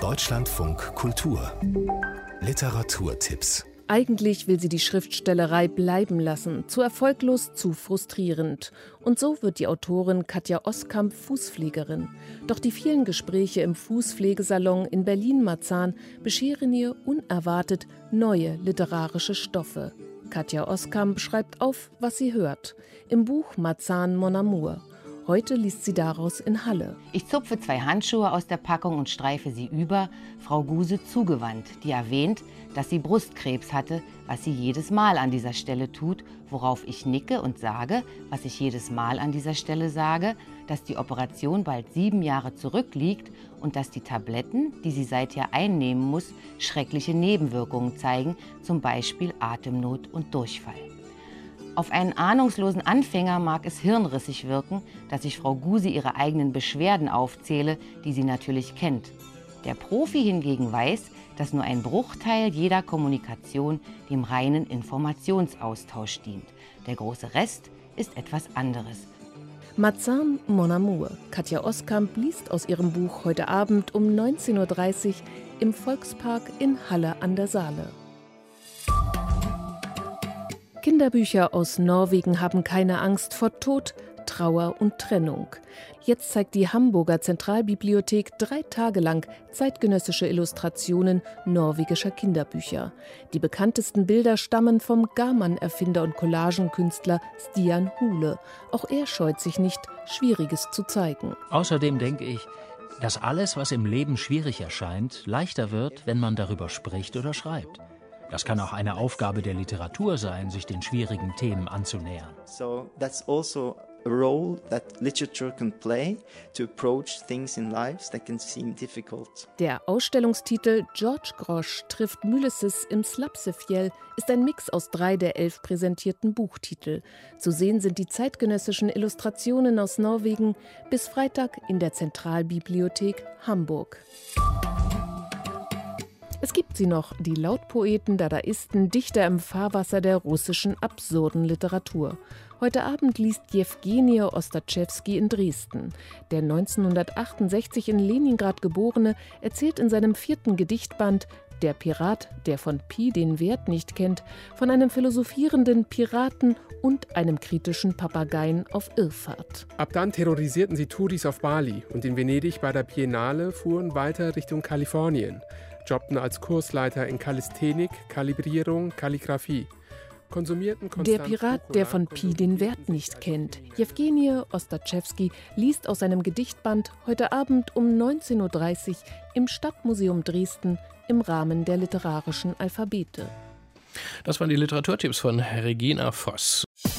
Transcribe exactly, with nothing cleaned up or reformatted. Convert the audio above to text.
Deutschlandfunk Kultur Literaturtipps. Eigentlich will sie die Schriftstellerei bleiben lassen, zu erfolglos, zu frustrierend. Und so wird die Autorin Katja Oskamp Fußpflegerin. Doch die vielen Gespräche im Fußpflegesalon in Berlin-Marzahn bescheren ihr unerwartet neue literarische Stoffe. Katja Oskamp schreibt auf, was sie hört. Im Buch Marzahn Mon Amour. Heute liest sie daraus in Halle. Ich zupfe zwei Handschuhe aus der Packung und streife sie über Frau Guse zugewandt, die erwähnt, dass sie Brustkrebs hatte, was sie jedes Mal an dieser Stelle tut, worauf ich nicke und sage, was ich jedes Mal an dieser Stelle sage, dass die Operation bald sieben Jahre zurückliegt und dass die Tabletten, die sie seither einnehmen muss, schreckliche Nebenwirkungen zeigen, zum Beispiel Atemnot und Durchfall. Auf einen ahnungslosen Anfänger mag es hirnrissig wirken, dass ich Frau Guse ihre eigenen Beschwerden aufzähle, die sie natürlich kennt. Der Profi hingegen weiß, dass nur ein Bruchteil jeder Kommunikation dem reinen Informationsaustausch dient. Der große Rest ist etwas anderes. Marzahn Mon Amour. Katja Oskamp liest aus ihrem Buch heute Abend um neunzehn Uhr dreißig im Volkspark in Halle an der Saale. Kinderbücher aus Norwegen haben keine Angst vor Tod, Trauer und Trennung. Jetzt zeigt die Hamburger Zentralbibliothek drei Tage lang zeitgenössische Illustrationen norwegischer Kinderbücher. Die bekanntesten Bilder stammen vom Garmann-Erfinder und Collagenkünstler Stian Hule. Auch er scheut sich nicht, Schwieriges zu zeigen. Außerdem denke ich, dass alles, was im Leben schwierig erscheint, leichter wird, wenn man darüber spricht oder schreibt. Das kann auch eine Aufgabe der Literatur sein, sich den schwierigen Themen anzunähern. So that's also a role that literature can play to approach things in life that can seem difficult. Der Ausstellungstitel George Grosz trifft Ulysses im Slapsefjell ist ein Mix aus drei der elf präsentierten Buchtitel. Zu sehen sind die zeitgenössischen Illustrationen aus Norwegen bis Freitag in der Zentralbibliothek Hamburg. Es gibt sie noch, die Lautpoeten, Dadaisten, Dichter im Fahrwasser der russischen absurden Literatur. Heute Abend liest Jewgeni Ostachewski in Dresden. Der neunzehnhundertachtundsechzig in Leningrad geborene erzählt in seinem vierten Gedichtband Der Pirat, der von Pi den Wert nicht kennt, von einem philosophierenden Piraten und einem kritischen Papageien auf Irrfahrt. Ab dann terrorisierten sie Touris auf Bali und in Venedig bei der Biennale fuhren weiter Richtung Kalifornien. Jobbten als Kursleiter in Kalisthenik, Kalibrierung, Kalligraphie. Konsumierten Der Pirat, der von Pi den Wert nicht kennt. Jewgeni Ostachewski liest aus seinem Gedichtband heute Abend um neunzehn Uhr dreißig im Stadtmuseum Dresden im Rahmen der literarischen Alphabete. Das waren die Literaturtipps von Regina Voss.